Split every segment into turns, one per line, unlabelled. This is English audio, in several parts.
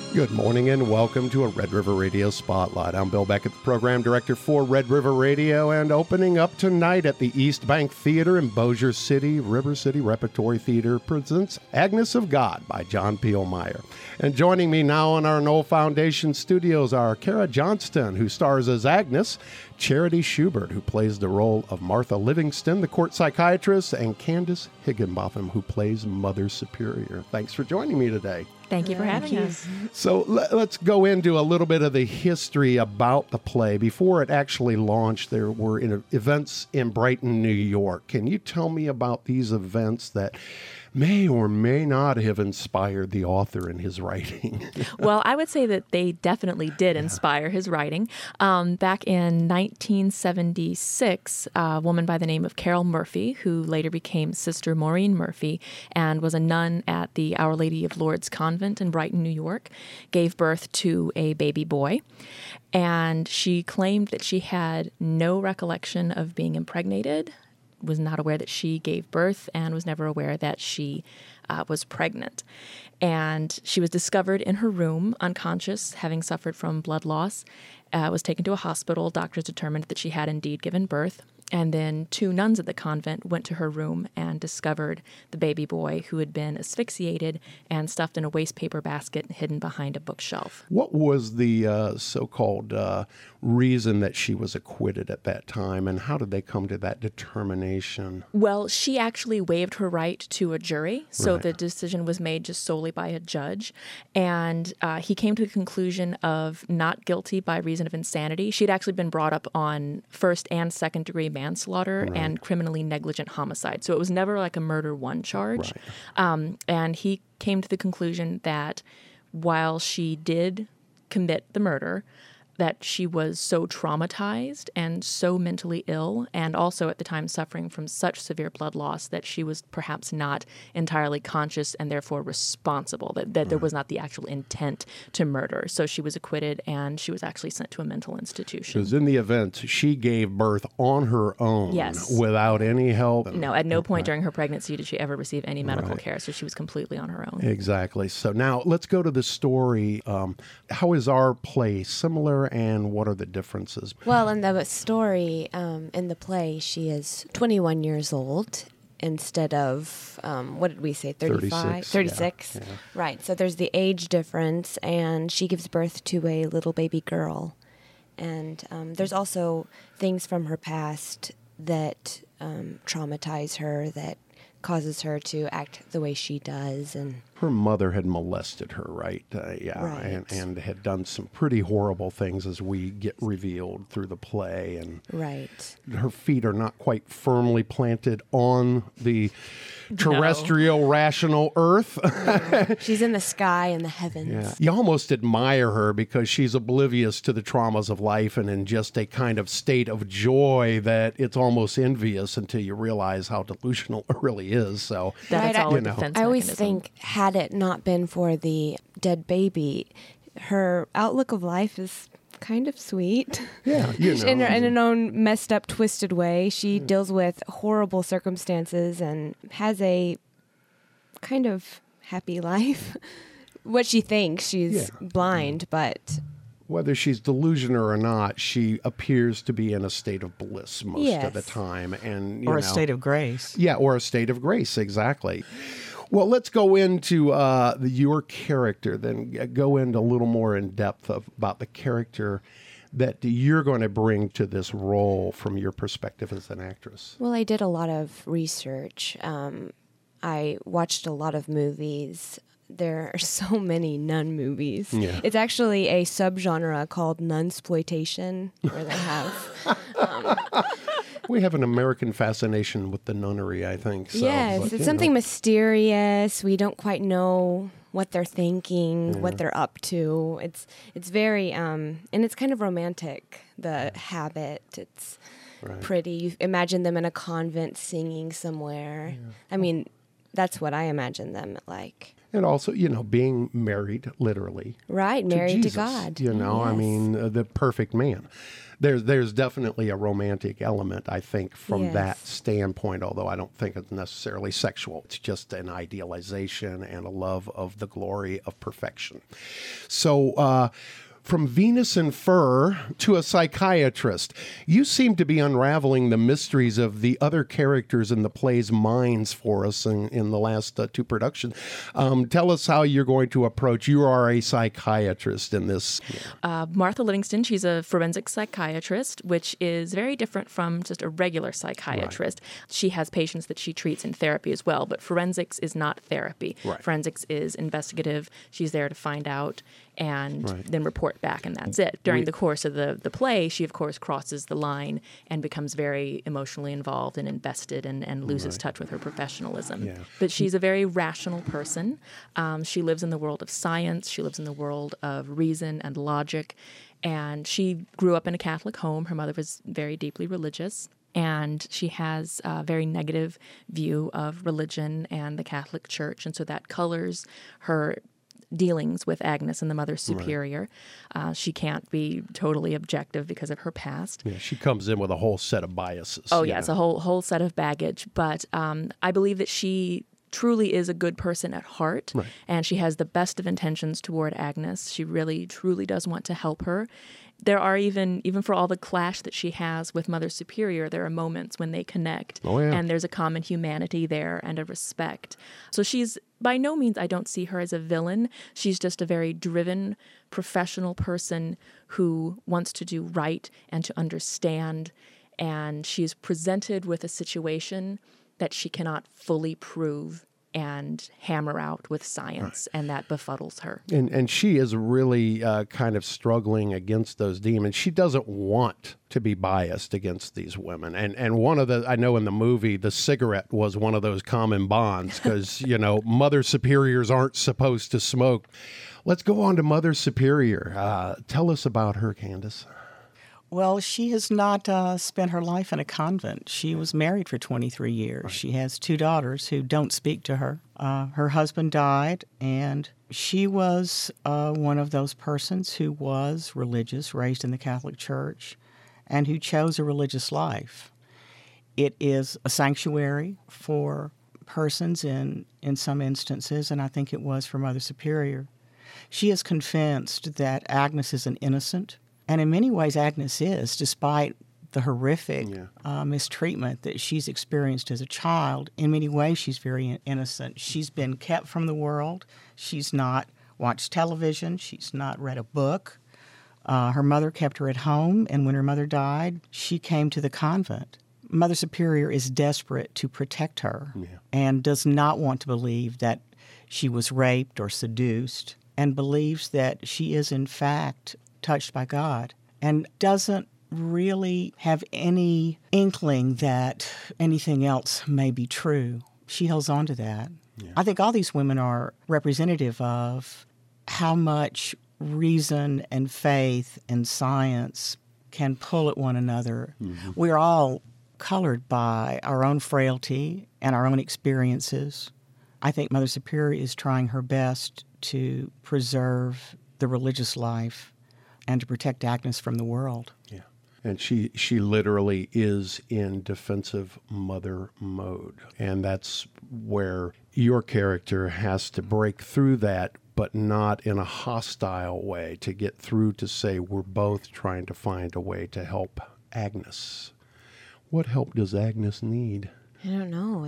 Good morning and welcome to a Red River Radio Spotlight. I'm Bill Beckett, the program director for Red River Radio, and opening up tonight at the East Bank Theater in Bossier City, River City Repertory Theater presents Agnes of God by John Peel Meyer. And joining me now in our Knoll Foundation studios are Kara Johnston, who stars as Agnes, Charity Schubert, who plays the role of Martha Livingston, the court psychiatrist, and Candace Higginbotham, who plays Mother Superior. Thanks for joining me today.
Thank you for having us.
So let's go into a little bit of the history about the play. Before it actually launched, there were events in Brighton, New York. Can you tell me about these events that may or may not have inspired the author in his writing?
Well, I would say that they definitely did inspire his writing. Back in 1976, a woman by the name of Carol Murphy, who later became Sister Maureen Murphy and was a nun at the Our Lady of Lourdes Convent in Brighton, New York, gave birth to a baby boy. And she claimed that she had no recollection of being impregnated, was not aware that she gave birth, and was never aware that she was pregnant. And she was discovered in her room, unconscious, having suffered from blood loss, was taken to a hospital. Doctors determined that she had indeed given birth. And then two nuns at the convent went to her room and discovered the baby boy who had been asphyxiated and stuffed in a waste paper basket hidden behind a bookshelf.
What was the so-called reason that she was acquitted at that time, and how did they come to that determination?
Well, she actually waived her right to a jury, so
Right.
the decision was made just solely by a judge. And he came to the conclusion of not guilty by reason of insanity. She'd actually been brought up on first and second degree manslaughter and criminally negligent homicide. So it was never like a murder one charge. And he came to the conclusion that while she did commit the murder, that she was so traumatized and so mentally ill, and also at the time suffering from such severe blood loss, that she was perhaps not entirely conscious and therefore responsible, that there was not the actual intent to murder. So she was acquitted, and she was actually sent to a mental institution.
Because in the event, she gave birth on her own,
Yes.
without any help.
No, at no point during her pregnancy did she ever receive any medical care, so she was completely on her own.
Exactly. So now let's go to the story. How is our play similar, and what are the differences?
Well, in the story, in the play, she is 21 years old instead of, what did we say, 35? 36.
Yeah.
Right. So there's the age difference, and she gives birth to a little baby girl. And there's also things from her past that traumatize her, that causes her to act the way she does. And
Her mother had molested her, right?
Right.
And had done some pretty horrible things, as we get revealed through the play. And
right.
her feet are not quite firmly planted on the terrestrial, rational earth.
She's in the sky and the heavens.
Yeah. You almost admire her because she's oblivious to the traumas of life and in just a kind of state of joy that it's almost envious until you realize how delusional it really is. So
That is
Right,
all
you
a
know.
defense
I always
mechanism.
think, had it not been for the dead baby, her outlook of life is kind of sweet.
yeah, you know.
In an own messed up, twisted way. She deals with horrible circumstances and has a kind of happy life. What she thinks, she's blind, but
Whether she's delusional or not, she appears to be in a state of bliss most of the
Yes.
time. And you
Or
know,
a state of grace.
Yeah, or a state of grace, exactly. Well, let's go into your character, then go into a little more in depth about the character that you're going to bring to this role from your perspective as an actress.
well, I did a lot of research. I watched a lot of movies. There are so many nun movies.
Yeah.
It's actually a subgenre called nunsploitation, where they have
We have an American fascination with the nunnery, I think. So,
yes,
but,
it's
you
something
know.
mysterious. We don't quite know what they're thinking, what they're up to. It's very and it's kind of romantic. The habit. It's pretty. You imagine them in a convent singing somewhere. I mean, that's what I imagine them like.
And also, being married, literally.
Right, married to
Jesus,
God.
I
Yes.
mean, the perfect man. There's definitely a romantic element, I think, from that
Yes.
standpoint, although I don't think it's necessarily sexual. It's just an idealization and a love of the glory of perfection. So, from Venus and Fur to a psychiatrist, you seem to be unraveling the mysteries of the other characters in the play's minds for us in the last two productions. Tell us how you're going to approach. You are a psychiatrist in this.
Martha Livingston, she's a forensic psychiatrist, which is very different from just a regular psychiatrist. Right. She has patients that she treats in therapy as well, but forensics is not therapy.
Right.
Forensics is investigative. She's there to find out and then report back, and that's it. During the course of the play, she, of course, crosses the line and becomes very emotionally involved and invested and loses touch with her professionalism. Yeah. But she's a very rational person. She lives in the world of science. She lives in the world of reason and logic. And she grew up in a Catholic home. Her mother was very deeply religious. And she has a very negative view of religion and the Catholic Church. And so that colors her dealings with Agnes and the Mother Superior. Right. She can't be totally objective because of her past.
Yeah, she comes in with a whole set of biases.
Oh, yes, a whole set of baggage. But I believe that she truly is a good person at heart, and she has the best of intentions toward Agnes. She really, truly does want to help her. There are even for all the clash that she has with Mother Superior, there are moments when they connect, and there's a common humanity there and a respect. So she's, by no means, I don't see her as a villain. She's just a very driven, professional person who wants to do right and to understand, and she's presented with a situation that she cannot fully prove and hammer out with science, and that befuddles her.
And she is really kind of struggling against those demons. She doesn't want to be biased against these women. And one of I know in the movie, the cigarette was one of those common bonds because, Mother Superiors aren't supposed to smoke. Let's go on to Mother Superior. Tell us about her, Candace.
Well, she has not spent her life in a convent. She was married for 23 years. Right. She has 2 daughters who don't speak to her. Her husband died, and she was one of those persons who was religious, raised in the Catholic Church, and who chose a religious life. It is a sanctuary for persons in some instances, and I think it was for Mother Superior. She is convinced that Agnes is an innocent. And in many ways, Agnes is, despite the horrific mistreatment that she's experienced as a child. In many ways, she's very innocent. She's been kept from the world. She's not watched television. She's not read a book. Her mother kept her at home, and when her mother died, she came to the convent. Mother Superior is desperate to protect her and does not want to believe that she was raped or seduced, and believes that she is, in fact, touched by God, and doesn't really have any inkling that anything else may be true. She holds on to that. Yeah. I think all these women are representative of how much reason and faith and science can pull at one another. Mm-hmm. We're all colored by our own frailty and our own experiences. I think Mother Superior is trying her best to preserve the religious life and to protect Agnes from the world.
Yeah. And she literally is in defensive mother mode. And that's where your character has to break through that, but not in a hostile way, to get through to say we're both trying to find a way to help Agnes. What help does Agnes need?
I don't know.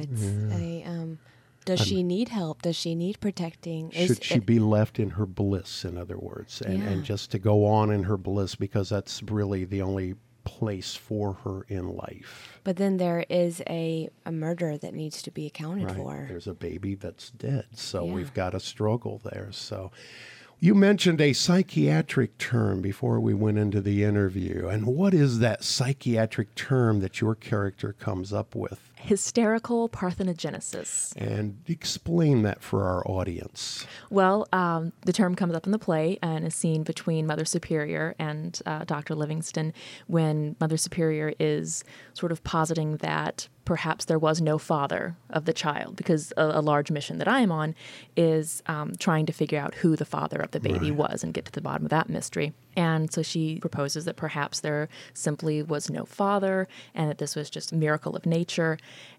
Does she need help? Does she need protecting?
Should she be left in her bliss, in other words, and just to go on in her bliss because that's really the only place for her in life?
But then there is a murder that needs to be accounted for.
There's a baby that's dead, so we've got a struggle there. So you mentioned a psychiatric term before we went into the interview. And what is that psychiatric term that your character comes up with?
hysterical parthenogenesis.
And explain that for our audience.
Well, the term comes up in the play and is seen between Mother Superior and Dr. Livingston when Mother Superior is sort of positing that perhaps there was no father of the child, because a large mission that I am on is trying to figure out who the father of the baby was and get to the bottom of that mystery. And so she proposes that perhaps there simply was no father and that this was just a miracle of nature.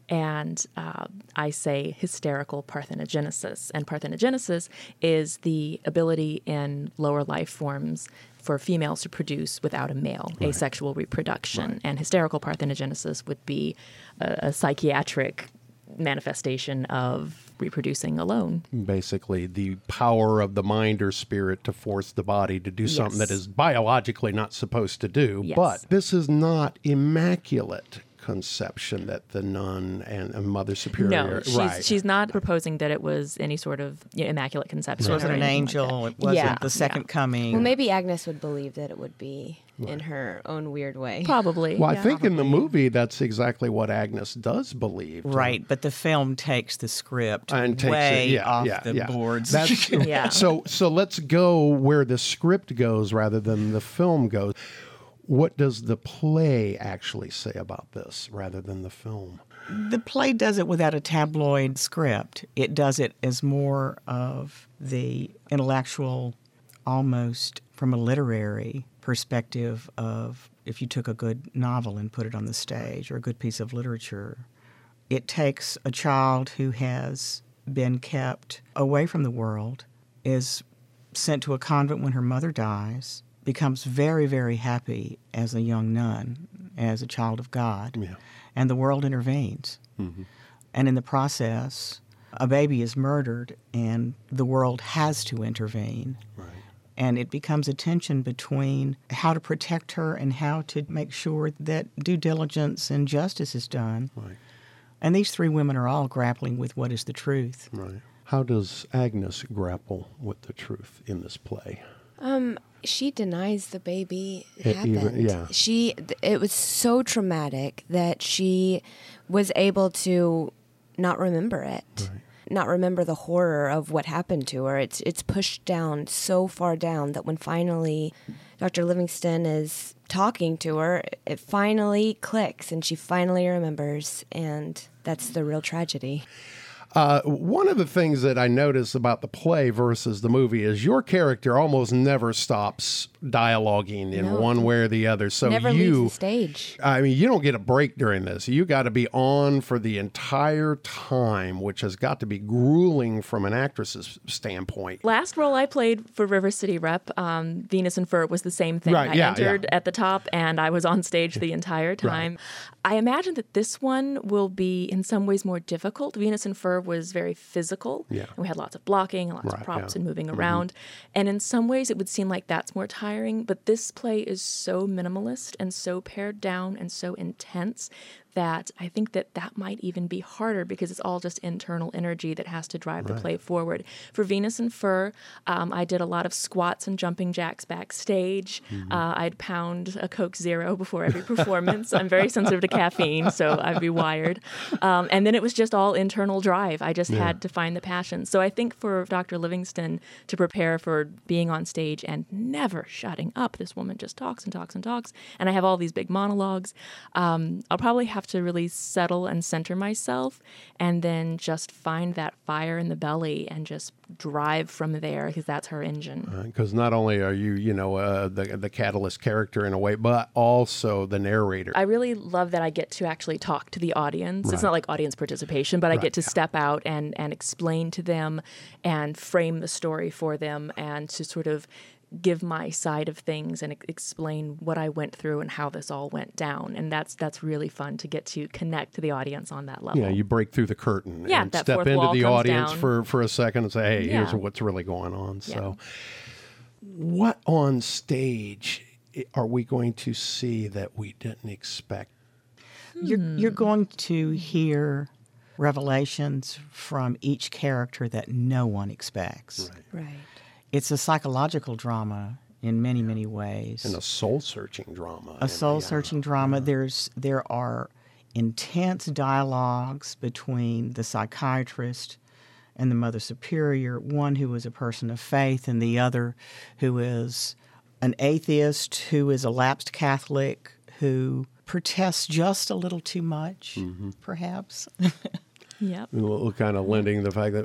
And I say hysterical parthenogenesis. And parthenogenesis is the ability in lower life forms for females to produce without a male, asexual reproduction. And hysterical parthenogenesis would be a psychiatric manifestation of reproducing alone.
Basically, the power of the mind or spirit to force the body to do something that is biologically not supposed to do.
Yes.
But this is not immaculate conception that the nun and Mother Superior...
No, she's not proposing that it was any sort of immaculate conception.
It wasn't
or
an
anything
angel.
like
It wasn't the second coming.
Well, maybe Agnes would believe that it would be in her own weird way.
Probably.
Well, I think in the movie, that's exactly what Agnes does believe.
Right, but the film takes the script
And takes
way
it,
off the boards.
That's,
Yeah.
So let's go where the script goes rather than the film goes. What does the play actually say about this rather than the film?
The play does it without a tabloid script. It does it as more of the intellectual, almost from a literary perspective of if you took a good novel and put it on the stage or a good piece of literature. It takes a child who has been kept away from the world, is sent to a convent when her mother dies, becomes very, very happy as a young nun, as a child of God, and the world intervenes. Mm-hmm. And in the process, a baby is murdered, and the world has to intervene. Right. And it becomes a tension between how to protect her and how to make sure that due diligence and justice is done. Right. And these three women are all grappling with what is the truth. Right.
How does Agnes grapple with the truth in this play?
She denies the baby happened. It was so traumatic that she was able to not remember it, not remember the horror of what happened to her. It's pushed down so far down that when finally Dr. Livingston is talking to her, it finally clicks and she finally remembers, and that's the real tragedy.
One of the things that I notice about the play versus the movie is your character almost never stops dialoguing in one way or the other. So
never leaves the stage.
I mean, you don't get a break during this. You got to be on for the entire time, which has got to be grueling from an actress's standpoint.
Last role I played for River City Rep, Venus and Fur, was the same thing. I entered at the top and I was on stage the entire time. I imagine that this one will be in some ways more difficult. Venus and Fur was very physical. And we had lots of blocking and lots of props and moving around. And in some ways it would seem like that's more tiring, but this play is so minimalist and so pared down and so intense that I think that might even be harder because it's all just internal energy that has to drive the play forward. For Venus and Fur, I did a lot of squats and jumping jacks backstage. I'd pound a Coke Zero before every performance. I'm very sensitive to caffeine, so I'd be wired. And then it was just all internal drive. I just had to find the passion. So I think for Dr. Livingston to prepare for being on stage and never shutting up, this woman just talks and talks and talks, and I have all these big monologues, I'll probably have to really settle and center myself and then just find that fire in the belly and just drive from there, because that's her engine.
Because not only are you, the catalyst character in a way, but also the narrator.
I really love that I get to actually talk to the audience. It's not like audience participation, but I get to step out and explain to them and frame the story for them and to sort of give my side of things and explain what I went through and how this all went down. And that's really fun to get to connect to the audience on that level.
Yeah, you break through the curtain and
that
step
fourth
into
wall
the
comes
audience
down.
for a second and say, hey, here's what's really going on. So what on stage are we going to see that we didn't expect?
You're going to hear revelations from each character that no one expects.
Right.
It's a psychological drama in many, many ways.
And a soul-searching drama.
A soul-searching drama. There are intense dialogues between the psychiatrist and the Mother Superior, one who is a person of faith and the other who is an atheist, who is a lapsed Catholic, who protests just a little too much, perhaps.
Yep.
Kind of lending the fact that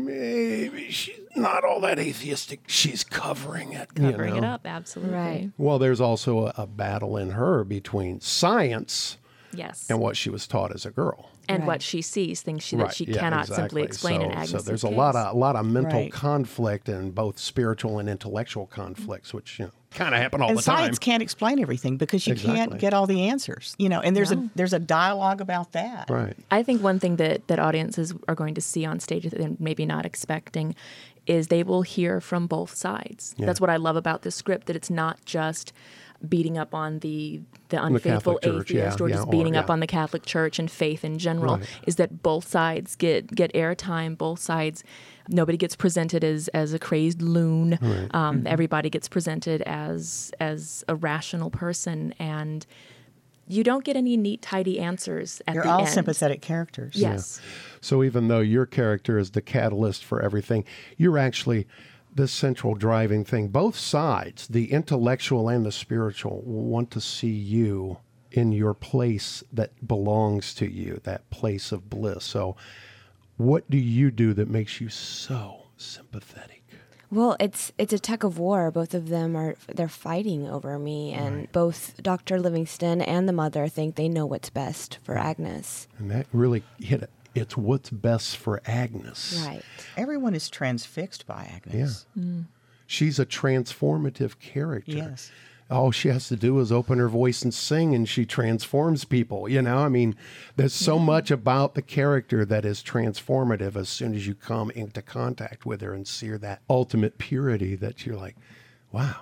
maybe she's not all that atheistic. She's covering it.
Covering it up, absolutely.
Right.
Well, there's also a battle in her between science
Yes.
and what she was taught as a girl.
And
Right.
what she sees, things that she
yeah,
cannot
exactly.
simply explain in
So
Agnes's
there's a
case.
lot of mental
Right.
conflict and both spiritual and intellectual conflicts, which kind of happen all
And
the time.
science can't explain everything because you
Exactly.
can't get all the answers. And there's a dialogue about that.
Right.
I think one thing that audiences are going to see on stage that they're maybe not expecting is they will hear from both sides.
Yeah.
That's what I love about this script, that it's not just beating up on the unfaithful
Catholic Church,
atheist or just beating up on the Catholic Church and faith in general,
Right.
is that both sides get airtime, both sides. Nobody gets presented as a crazed loon.
Right.
Everybody gets presented as a rational person, and you don't get any neat, tidy answers at
They're
the
all
end.
sympathetic characters.
Yes.
So even though your character is the catalyst for everything, you're actually the central driving thing. Both sides, the intellectual and the spiritual, want to see you in your place that belongs to you, that place of bliss. So what do you do that makes you so sympathetic?
Well, it's a tug of war. Both of them they're fighting over me, and both Dr. Livingston and the mother think they know what's best for Agnes.
And that really hit it. It's what's best for Agnes.
Right.
Everyone is transfixed by Agnes.
She's a transformative character.
Yes.
All she has to do is open her voice and sing, and she transforms people. I mean, there's so much about the character that is transformative as soon as you come into contact with her and see her that ultimate purity that you're like, wow,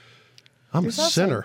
I'm a sinner.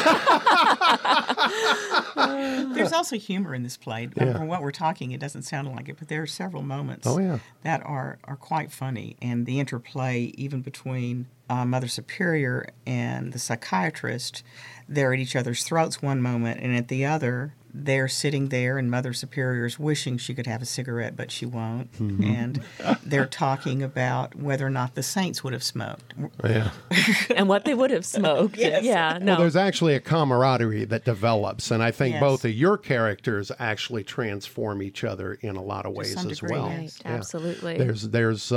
There's also humor in this play. From what we're talking, it doesn't sound like it, but there are several moments that are quite funny. And the interplay, even between Mother Superior and the psychiatrist, they're at each other's throats one moment, and at the other, they're sitting there, and Mother Superior's wishing she could have a cigarette, but she won't. And they're talking about whether or not the saints would have smoked.
Yeah.
And what they would have smoked. Yeah, no.
Well, there's actually a camaraderie that develops, and I think both of your characters actually transform each other in a lot of ways
some
as
degree,
well.
yes.
Right, absolutely.
There's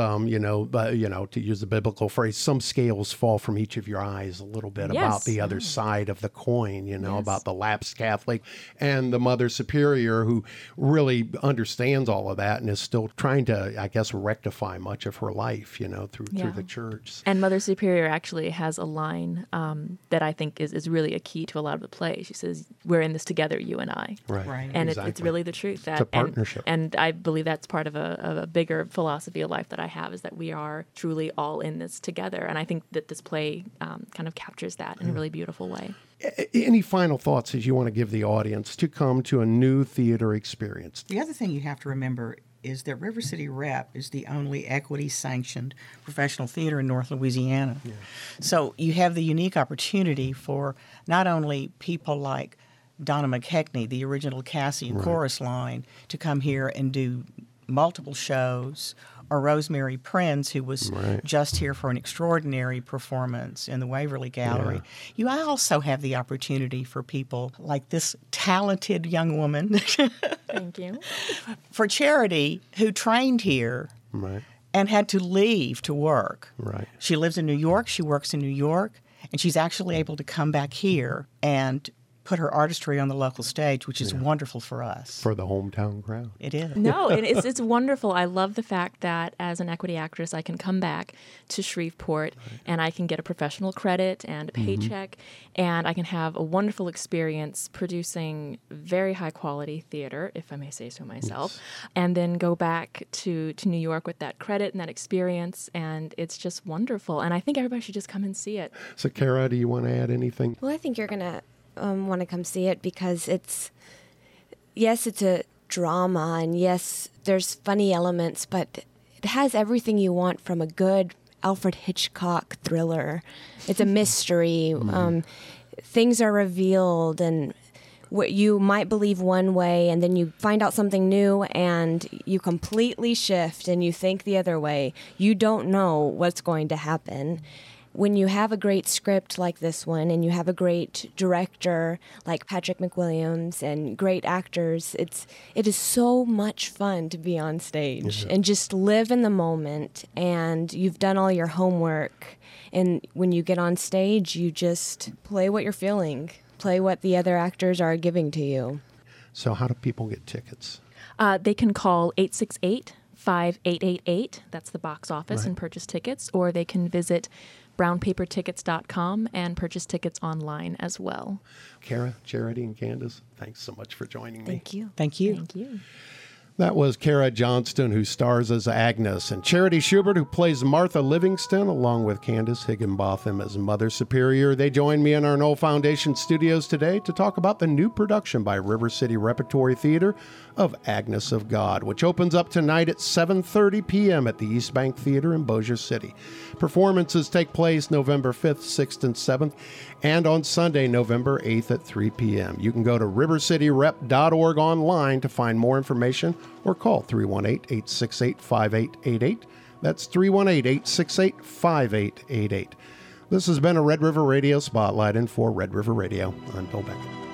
to use the biblical phrase, some scales fall from each of your eyes a little bit about
Yes.
the other side of the coin,
Yes.
about the lapsed Catholic and the Mother Superior, who really understands all of that and is still trying to, I guess, rectify much of her life, through the church.
And Mother Superior actually has a line that I think is really a key to a lot of the play. She says, "We're in this together, you and I."
Right.
And
Exactly.
it's really the truth. That,
It's a partnership.
And I believe that's part of a bigger philosophy of life that I have, is that we are truly all in this together. And I think that this play kind of captures that in a really beautiful way.
Any final thoughts as you want to give the audience to come to a new theater experience?
The other thing you have to remember is that River City Rep is the only equity-sanctioned professional theater in North Louisiana. Yeah. So you have the unique opportunity for not only people like Donna McKechnie, the original Cassie and chorus line, to come here and do multiple shows, or Rosemary Prinz, who was just here for an extraordinary performance in the Waverly Gallery. Yeah. You also have the opportunity for people like this talented young woman
Thank you.
for charity who trained here and had to leave to work.
Right.
She lives in New York, she works in New York, and she's actually able to come back here and put her artistry on the local stage, which is wonderful for us.
For the hometown crowd.
It is.
No, and it's wonderful. I love the fact that as an equity actress, I can come back to Shreveport and I can get a professional credit and a paycheck, and I can have a wonderful experience producing very high quality theater, if I may say so myself, and then go back to New York with that credit and that experience, and it's just wonderful. And I think everybody should just come and see it.
So, Kara, do you want to add anything?
Well, I think you're going to want to come see it because it's a drama, and yes, there's funny elements, but it has everything you want from a good Alfred Hitchcock thriller. It's a mystery. Things are revealed, and You might believe one way, and then you find out something new, and you completely shift, and you think the other way. You don't know what's going to happen. When you have a great script like this one, and you have a great director like Patrick McWilliams and great actors, it is so much fun to be on stage and just live in the moment. And you've done all your homework, and when you get on stage, you just play what you're feeling, play what the other actors are giving to you.
So how do people get tickets?
They can call 868-5888. That's the box office, and purchase tickets, or they can visit brownpapertickets.com and purchase tickets online as well.
Kara, Charity, and Candace, thanks so much for joining me.
Thank you.
Thank you.
Thank you.
That was Kara Johnston, who stars as Agnes, and Charity Schubert, who plays Martha Livingston, along with Candace Higginbotham as Mother Superior. They joined me in our Knoll Foundation studios today to talk about the new production by River City Repertory Theater of Agnes of God, which opens up tonight at 7:30 p.m. at the East Bank Theater in Bossier City. Performances take place November 5th, 6th, and 7th, and on Sunday, November 8th at 3 p.m. You can go to rivercityrep.org online to find more information, or call 318-868-5888. That's 318-868-5888. This has been a Red River Radio Spotlight, and for Red River Radio, I'm Bill Beckett.